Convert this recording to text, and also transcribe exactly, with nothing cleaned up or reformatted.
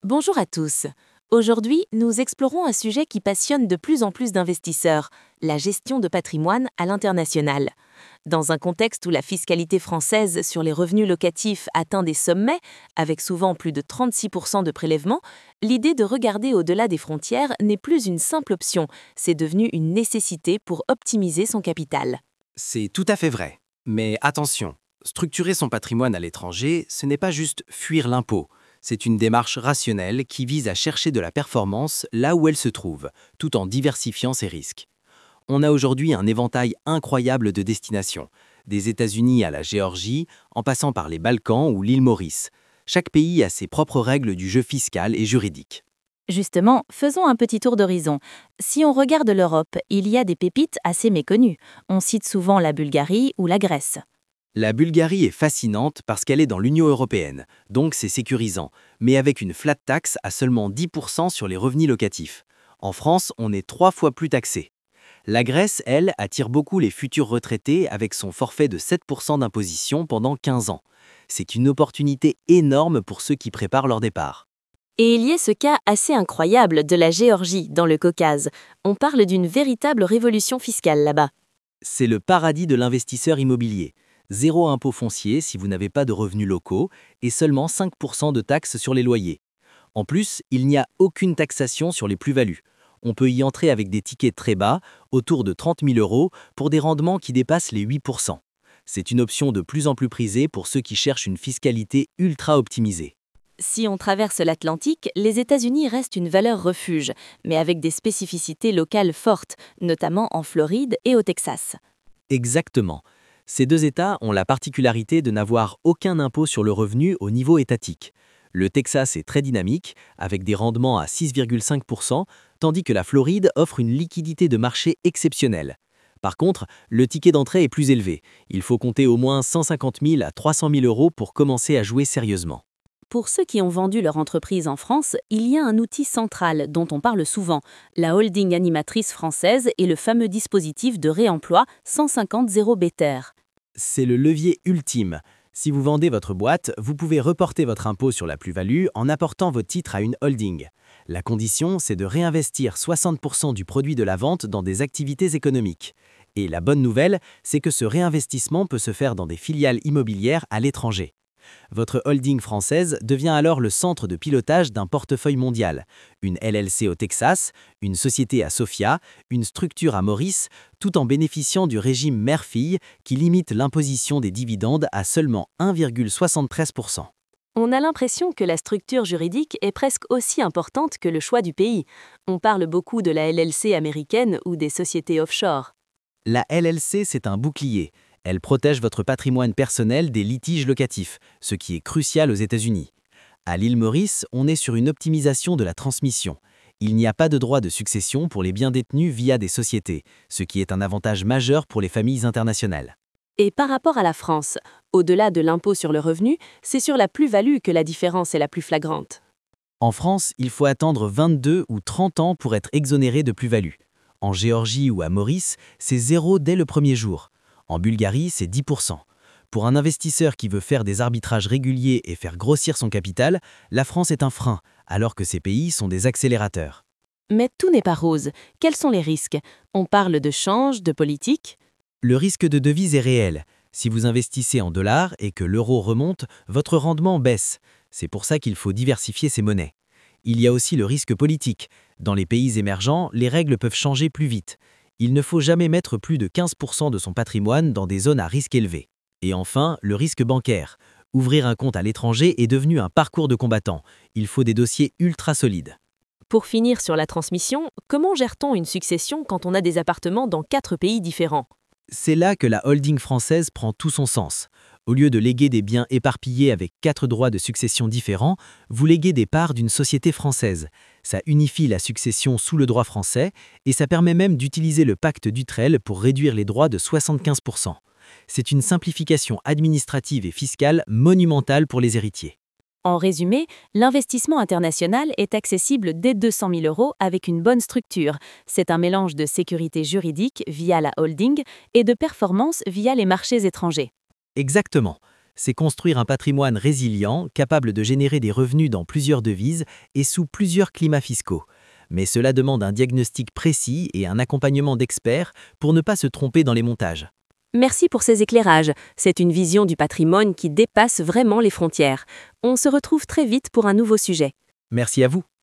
Bonjour à tous. Aujourd'hui, nous explorons un sujet qui passionne de plus en plus d'investisseurs, la gestion de patrimoine à l'international. Dans un contexte où la fiscalité française sur les revenus locatifs atteint des sommets, avec souvent plus de trente-six pour cent de prélèvements, l'idée de regarder au-delà des frontières n'est plus une simple option, c'est devenu une nécessité pour optimiser son capital. C'est tout à fait vrai. Mais attention, structurer son patrimoine à l'étranger, ce n'est pas juste fuir l'impôt. C'est une démarche rationnelle qui vise à chercher de la performance là où elle se trouve, tout en diversifiant ses risques. On a aujourd'hui un éventail incroyable de destinations, des États-Unis à la Géorgie, en passant par les Balkans ou l'île Maurice. Chaque pays a ses propres règles du jeu fiscal et juridique. Justement, faisons un petit tour d'horizon. Si on regarde l'Europe, il y a des pépites assez méconnues. On cite souvent la Bulgarie ou la Grèce. La Bulgarie est fascinante parce qu'elle est dans l'Union européenne, donc c'est sécurisant, mais avec une flat tax à seulement dix pour cent sur les revenus locatifs. En France, on est trois fois plus taxé. La Grèce, elle, attire beaucoup les futurs retraités avec son forfait de sept pour cent d'imposition pendant quinze ans. C'est une opportunité énorme pour ceux qui préparent leur départ. Et il y a ce cas assez incroyable de la Géorgie, dans le Caucase. On parle d'une véritable révolution fiscale là-bas. C'est le paradis de l'investisseur immobilier. Zéro impôt foncier si vous n'avez pas de revenus locaux et seulement cinq pour cent de taxes sur les loyers. En plus, il n'y a aucune taxation sur les plus-values. On peut y entrer avec des tickets très bas, autour de trente mille euros, pour des rendements qui dépassent les huit pour cent. C'est une option de plus en plus prisée pour ceux qui cherchent une fiscalité ultra optimisée. Si on traverse l'Atlantique, les États-Unis restent une valeur refuge, mais avec des spécificités locales fortes, notamment en Floride et au Texas. Exactement. Ces deux États ont la particularité de n'avoir aucun impôt sur le revenu au niveau étatique. Le Texas est très dynamique, avec des rendements à six virgule cinq pour cent, tandis que la Floride offre une liquidité de marché exceptionnelle. Par contre, le ticket d'entrée est plus élevé. Il faut compter au moins cent cinquante mille à trois cent mille euros pour commencer à jouer sérieusement. Pour ceux qui ont vendu leur entreprise en France, il y a un outil central dont on parle souvent, la holding animatrice française et le fameux dispositif de réemploi cent cinquante zéro Better. C'est le levier ultime. Si vous vendez votre boîte, vous pouvez reporter votre impôt sur la plus-value en apportant vos titres à une holding. La condition, c'est de réinvestir soixante pour cent du produit de la vente dans des activités économiques. Et la bonne nouvelle, c'est que ce réinvestissement peut se faire dans des filiales immobilières à l'étranger. Votre holding française devient alors le centre de pilotage d'un portefeuille mondial. Une L L C au Texas, une société à Sofia, une structure à Maurice, tout en bénéficiant du régime mère-fille qui limite l'imposition des dividendes à seulement un virgule soixante-treize pour cent. On a l'impression que la structure juridique est presque aussi importante que le choix du pays. On parle beaucoup de la L L C américaine ou des sociétés offshore. La L L C, c'est un bouclier. Elle protège votre patrimoine personnel des litiges locatifs, ce qui est crucial aux États-Unis. À l'île Maurice, on est sur une optimisation de la transmission. Il n'y a pas de droit de succession pour les biens détenus via des sociétés, ce qui est un avantage majeur pour les familles internationales. Et par rapport à la France, au-delà de l'impôt sur le revenu, c'est sur la plus-value que la différence est la plus flagrante. En France, il faut attendre vingt-deux ou trente ans pour être exonéré de plus-value. En Géorgie ou à Maurice, c'est zéro dès le premier jour. En Bulgarie, c'est dix pour cent. Pour un investisseur qui veut faire des arbitrages réguliers et faire grossir son capital, la France est un frein, alors que ces pays sont des accélérateurs. Mais tout n'est pas rose. Quels sont les risques? On parle de change, de politique. Le risque de devise est réel. Si vous investissez en dollars et que l'euro remonte, votre rendement baisse. C'est pour ça qu'il faut diversifier ses monnaies. Il y a aussi le risque politique. Dans les pays émergents, les règles peuvent changer plus vite. Il ne faut jamais mettre plus de quinze pour cent de son patrimoine dans des zones à risque élevé. Et enfin, le risque bancaire. Ouvrir un compte à l'étranger est devenu un parcours de combattant. Il faut des dossiers ultra solides. Pour finir sur la transmission, comment gère-t-on une succession quand on a des appartements dans quatre pays différents? C'est là que la holding française prend tout son sens. Au lieu de léguer des biens éparpillés avec quatre droits de succession différents, vous léguez des parts d'une société française. Ça unifie la succession sous le droit français et ça permet même d'utiliser le pacte d'Utreil pour réduire les droits de soixante-quinze pour cent. C'est une simplification administrative et fiscale monumentale pour les héritiers. En résumé, l'investissement international est accessible dès deux cent mille euros avec une bonne structure. C'est un mélange de sécurité juridique via la holding et de performance via les marchés étrangers. Exactement. C'est construire un patrimoine résilient, capable de générer des revenus dans plusieurs devises et sous plusieurs climats fiscaux. Mais cela demande un diagnostic précis et un accompagnement d'experts pour ne pas se tromper dans les montages. Merci pour ces éclairages. C'est une vision du patrimoine qui dépasse vraiment les frontières. On se retrouve très vite pour un nouveau sujet. Merci à vous.